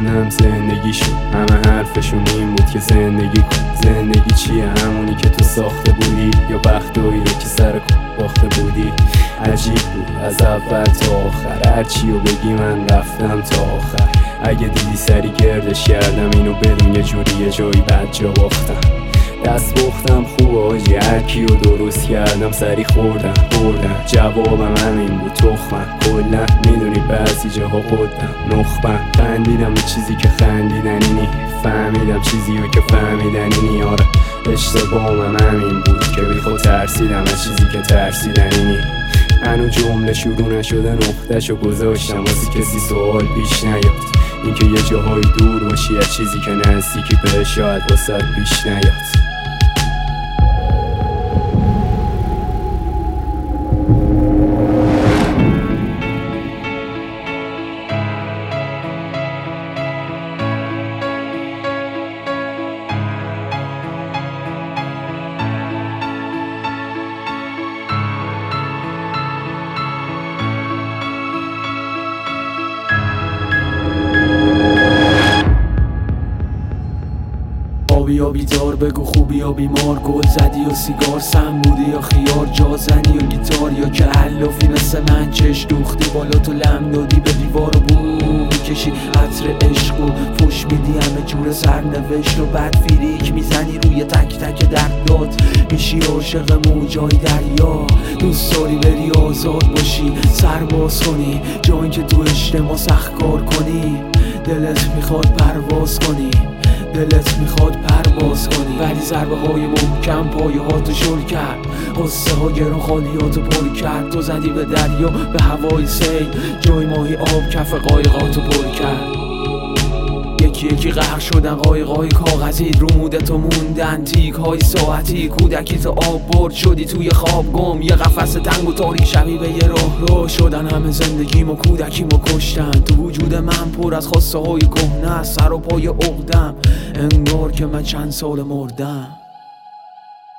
کردم زندگیشون. همه حرفشون این بود که زندگی کن. زندگی چیه؟ همونی که تو ساخته بودی یا بختایی رو که سر باخته بودی؟ عجیب بود از اول تا آخر، هرچی رو بگی من رفتم تا آخر. اگه دیدی سری گردش کردم اینو بدون یه جوری یه جایی بد جا باختم. دست باختم خوب آجی، هرکی رو درست کردم سری خوردم. جوابم همین بود تخمم. کلا میدونی بعضی جاها قدم نخبم. خندیدم به چیزی که خندیدنی نی، فهمیدم چیزی رو که فهمیدنی نی. آره اشتباهم همین بود که بی خود ترسیدم از چیزی که ترسیدنی نی. هنو جمله شروع نشده نقطه‌شو گذاشتم واسه کسی سوال پیش نیاد. اینکه یه جاهای دور باشی از چیزی که نزدیکی بهش شاید واسه پیش نیاد. یا بیدار بگو خوبی یا بیمار، گل زدی یا سیگار سم بودی یا خیار، جا زنی یا گیتار یا که علافی مثل من چش دوختی بالا تو لم دادی به دیوار و بو میکشی عطر عشق و فش میدی همه جور سرنوشت و بعد فیریک میزنی روی تک تک دردات. میشی عاشق موجای دریا، دوست داری بری آزاد باشی سرباز کنی جایی که تو اجتماع سخت کار کنی. دلت میخواد پرواز کنی، دلت میخواد پرواز کنی، ولی ضربه های محکم پایه هاتو شل کرد. قصه ها گران خالیاتو پر کرد. تو زدی به دریا به هوای سیل، جای ماهی آب کف قایقاتو پر کرد. یکی یکی غرق شدن قایقای کاغذی، رو مودتو موندن تیک های ساعتی. کودکی تو آب برد شدی توی خواب گم، یه قفس تنگ و تاریک شبیه به یه راه شدن. همه زندگیمو کودکیمو کشتن، تو وجود من پر از خواسته های کهنه، سر و پای عقدم انگار که من چند سال مردم.